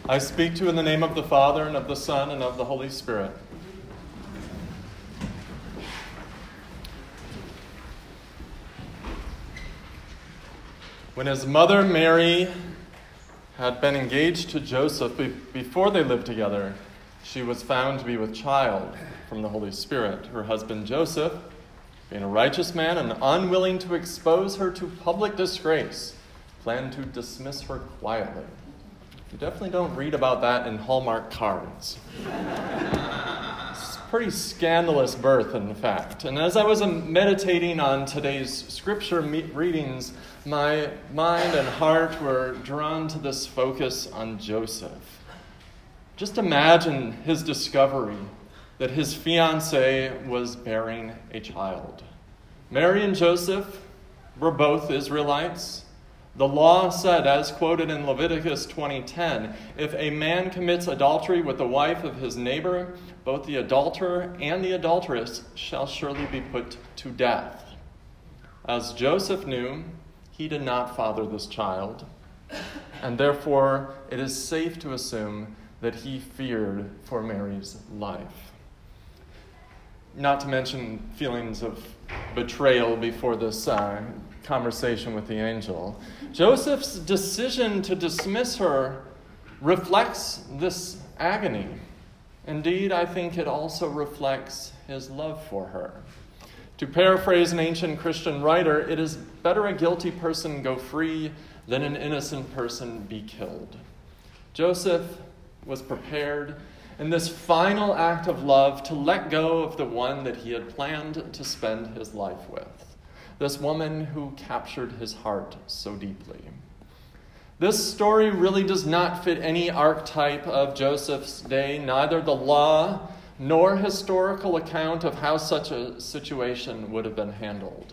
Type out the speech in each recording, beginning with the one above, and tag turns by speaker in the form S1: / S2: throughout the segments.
S1: I speak to you in the name of the Father, and of the Son, and of the Holy Spirit. When his mother Mary had been engaged to Joseph before they lived together, she was found to be with child from the Holy Spirit. Her husband Joseph, being a righteous man and unwilling to expose her to public disgrace, planned to dismiss her quietly. You definitely don't read about that in Hallmark cards. It's a pretty scandalous birth, in fact. And as I was meditating on today's scripture readings, my mind and heart were drawn to this focus on Joseph. Just imagine his discovery that his fiancée was bearing a child. Mary and Joseph were both Israelites. The law said, as quoted in Leviticus 20:10, if a man commits adultery with the wife of his neighbor, both the adulterer and the adulteress shall surely be put to death. As Joseph knew, he did not father this child, and therefore it is safe to assume that he feared for Mary's life. Not to mention feelings of betrayal before this conversation with the angel. Joseph's decision to dismiss her reflects this agony. Indeed, I think it also reflects his love for her. To paraphrase an ancient Christian writer, it is better a guilty person go free than an innocent person be killed. Joseph was prepared in this final act of love to let go of the one that he had planned to spend his life with. This woman who captured his heart so deeply. This story really does not fit any archetype of Joseph's day, neither the law nor historical account of how such a situation would have been handled.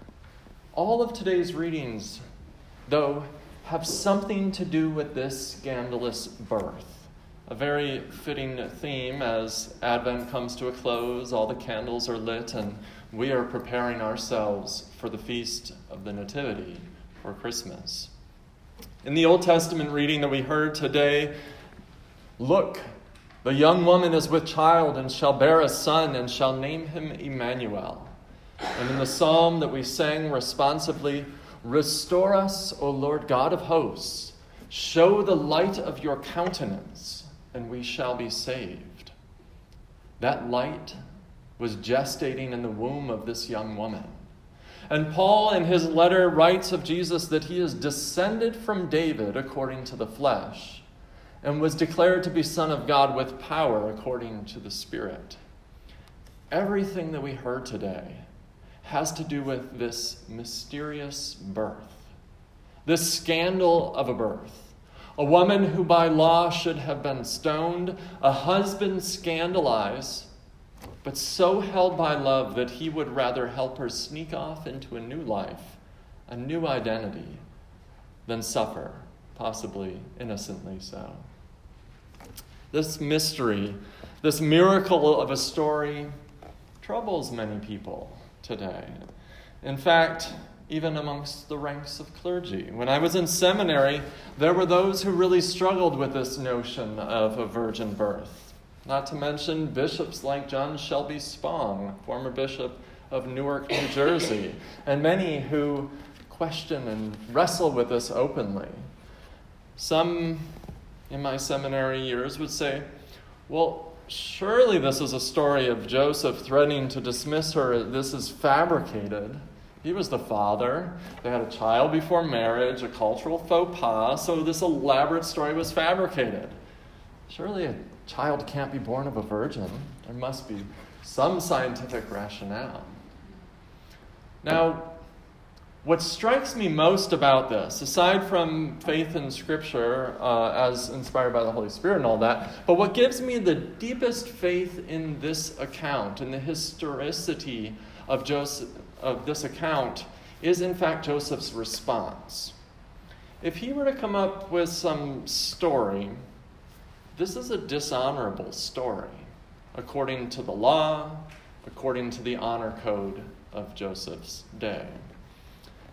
S1: All of today's readings, though, have something to do with this scandalous birth. A very fitting theme as Advent comes to a close, all the candles are lit, and we are preparing ourselves for the Feast of the Nativity, for Christmas. In the Old Testament reading that we heard today, look, the young woman is with child and shall bear a son and shall name him Emmanuel. And in the psalm that we sang responsively, restore us, O Lord God of hosts, show the light of your countenance, and we shall be saved. That light was gestating in the womb of this young woman. And Paul in his letter writes of Jesus that he is descended from David according to the flesh and was declared to be Son of God with power according to the Spirit. Everything that we heard today has to do with this mysterious birth, this scandal of a birth. A woman who by law should have been stoned, a husband scandalized, but so held by love that he would rather help her sneak off into a new life, a new identity, than suffer, possibly innocently so. This mystery, this miracle of a story, troubles many people today. In fact, even amongst the ranks of clergy. When I was in seminary, there were those who really struggled with this notion of a virgin birth. Not to mention bishops like John Shelby Spong, former bishop of Newark, New Jersey, and many who question and wrestle with this openly. Some in my seminary years would say, well, surely this is a story of Joseph threatening to dismiss her. This is fabricated. He was the father. They had a child before marriage, a cultural faux pas, so this elaborate story was fabricated. Surely a child can't be born of a virgin. There must be some scientific rationale. Now, what strikes me most about this, aside from faith in Scripture as inspired by the Holy Spirit and all that, but what gives me the deepest faith in this account, in the historicity of this account, is in fact Joseph's response. If he were to come up with some story, this is a dishonorable story, according to the law, according to the honor code of Joseph's day.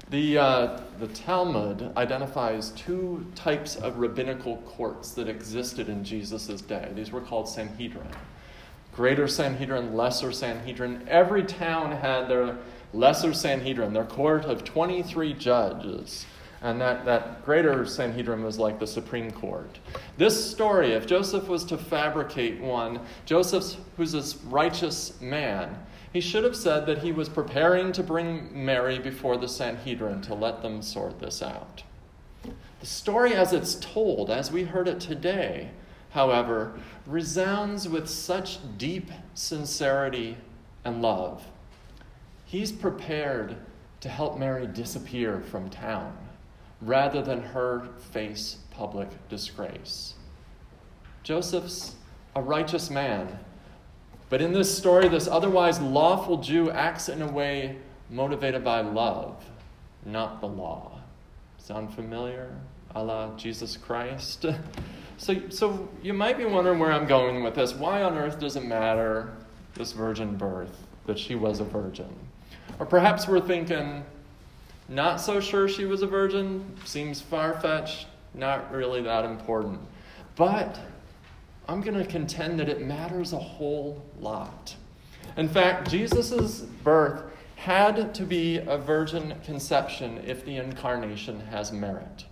S1: The Talmud identifies two types of rabbinical courts that existed in Jesus' day. These were called Sanhedrin. Greater Sanhedrin, Lesser Sanhedrin. Every town had their Lesser Sanhedrin, their court of 23 judges. And that Greater Sanhedrin was like the Supreme Court. This story, if Joseph was to fabricate one, Joseph, who's this righteous man, he should have said that he was preparing to bring Mary before the Sanhedrin to let them sort this out. The story as it's told, as we heard it today, however, resounds with such deep sincerity and love. He's prepared to help Mary disappear from town rather than her face public disgrace. Joseph's a righteous man, but in this story, this otherwise lawful Jew acts in a way motivated by love, not the law. Sound familiar? A la Jesus Christ? So you might be wondering where I'm going with this. Why on earth does it matter, this virgin birth, that she was a virgin? Or perhaps we're thinking, not so sure she was a virgin, seems far-fetched, not really that important. But I'm going to contend that it matters a whole lot. In fact, Jesus' birth had to be a virgin conception if the incarnation has merit.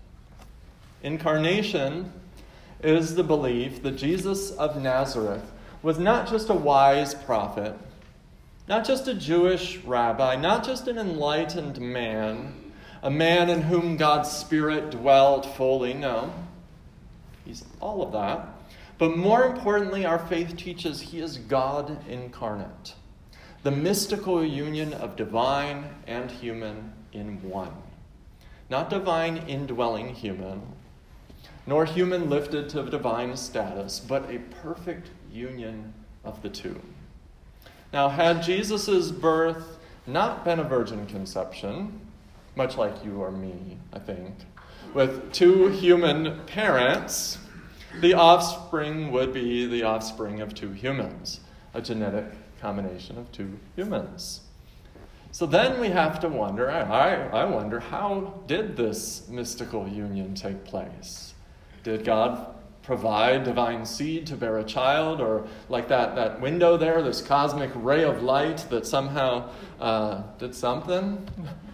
S1: Incarnation is the belief that Jesus of Nazareth was not just a wise prophet, not just a Jewish rabbi, not just an enlightened man, a man in whom God's Spirit dwelt fully. No, he's all of that. But more importantly, our faith teaches he is God incarnate, the mystical union of divine and human in one. Not divine indwelling human, nor human lifted to divine status, but a perfect union of the two. Now, had Jesus' birth not been a virgin conception, much like you or me, I think, with two human parents, the offspring would be the offspring of two humans, a genetic combination of two humans. So then we have to wonder, I wonder, how did this mystical union take place? Did God provide divine seed to bear a child, or like that window there, this cosmic ray of light that somehow did something?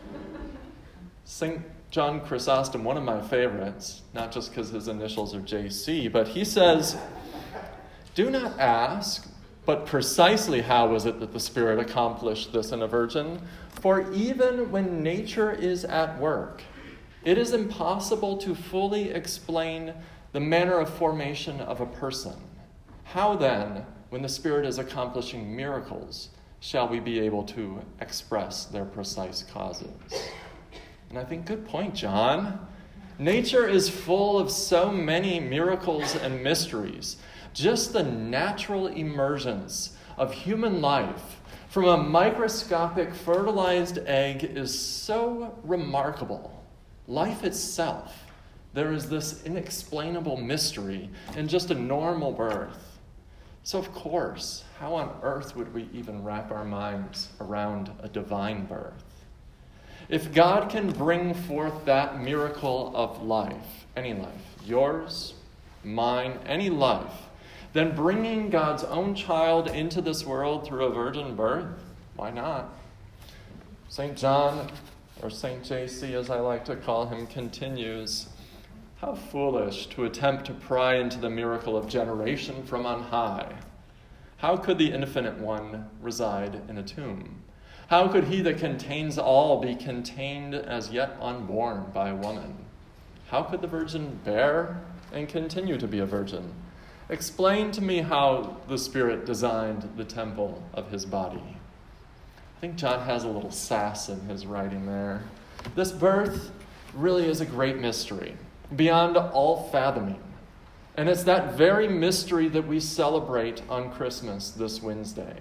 S1: St. John Chrysostom, one of my favorites, not just because his initials are JC, but he says, do not ask, but precisely how was it that the Spirit accomplished this in a virgin? For even when nature is at work, it is impossible to fully explain the manner of formation of a person. How then, when the Spirit is accomplishing miracles, shall we be able to express their precise causes? And I think, good point, John. Nature is full of so many miracles and mysteries. Just the natural emergence of human life from a microscopic fertilized egg is so remarkable. Life itself, there is this inexplainable mystery in just a normal birth. So of course, how on earth would we even wrap our minds around a divine birth? If God can bring forth that miracle of life, any life, yours, mine, any life, then bringing God's own child into this world through a virgin birth, why not? St. John, or St. JC as I like to call him, continues, how foolish to attempt to pry into the miracle of generation from on high. How could the infinite one reside in a tomb? How could he that contains all be contained as yet unborn by a woman? How could the virgin bear and continue to be a virgin? Explain to me how the Spirit designed the temple of his body. I think John has a little sass in his writing there. This birth really is a great mystery, beyond all fathoming. And it's that very mystery that we celebrate on Christmas this Wednesday.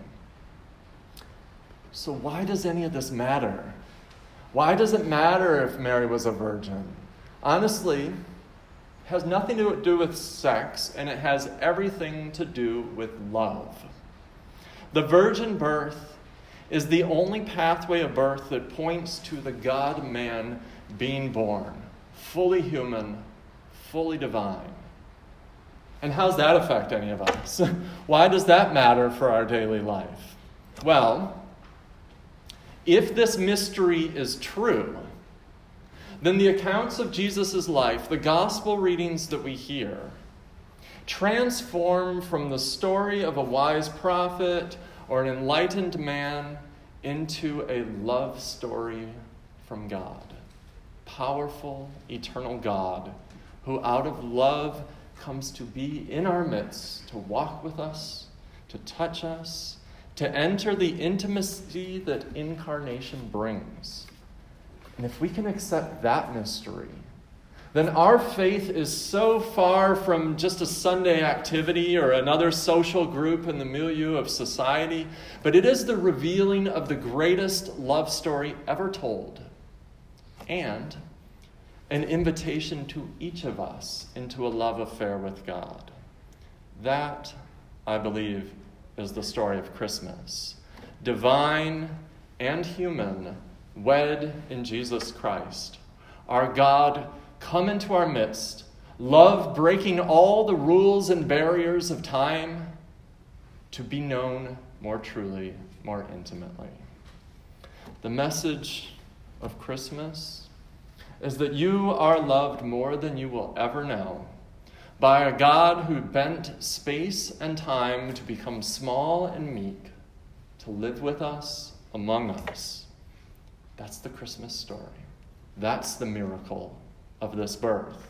S1: So why does any of this matter? Why does it matter if Mary was a virgin? Honestly, it has nothing to do with sex, and it has everything to do with love. The virgin birth is the only pathway of birth that points to the God-man being born, fully human, fully divine. And how does that affect any of us? Why does that matter for our daily life? Well, if this mystery is true, then the accounts of Jesus' life, the gospel readings that we hear, transform from the story of a wise prophet or an enlightened man into a love story from God. Powerful, eternal God, who out of love comes to be in our midst, to walk with us, to touch us, to enter the intimacy that incarnation brings. And if we can accept that mystery, then our faith is so far from just a Sunday activity or another social group in the milieu of society, but it is the revealing of the greatest love story ever told, and an invitation to each of us into a love affair with God. That, I believe, is the story of Christmas. Divine and human, wed in Jesus Christ. Our God come into our midst, love breaking all the rules and barriers of time to be known more truly, more intimately. The message of Christmas is that you are loved more than you will ever know by a God who bent space and time to become small and meek, to live with us, among us. That's the Christmas story. That's the miracle of this birth.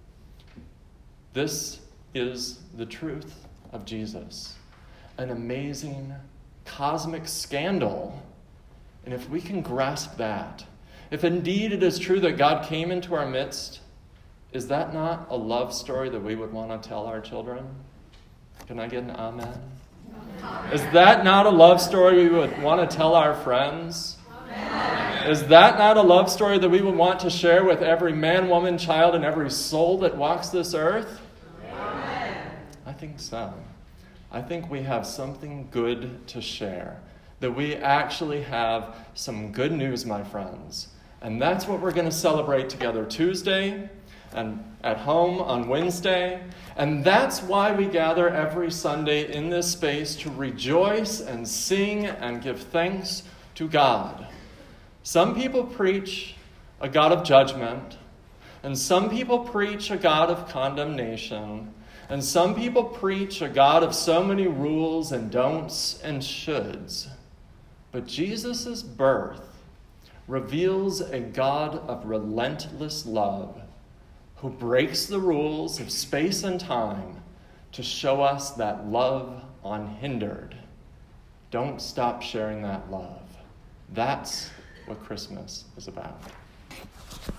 S1: This is the truth of Jesus, an amazing cosmic scandal. And if we can grasp that, if indeed it is true that God came into our midst, is that not a love story that we would want to tell our children? Can I get an amen? Amen. Is that not a love story we would want to tell our friends? Amen. Is that not a love story that we would want to share with every man, woman, child, and every soul that walks this earth? Amen. I think so. I think we have something good to share. That we actually have some good news, my friends. And that's what we're going to celebrate together Tuesday and at home on Wednesday. And that's why we gather every Sunday in this space to rejoice and sing and give thanks to God. Some people preach a God of judgment, and some people preach a God of condemnation, and some people preach a God of so many rules and don'ts and shoulds. But Jesus' birth reveals a God of relentless love who breaks the rules of space and time to show us that love unhindered. Don't stop sharing that love. That's what Christmas is about.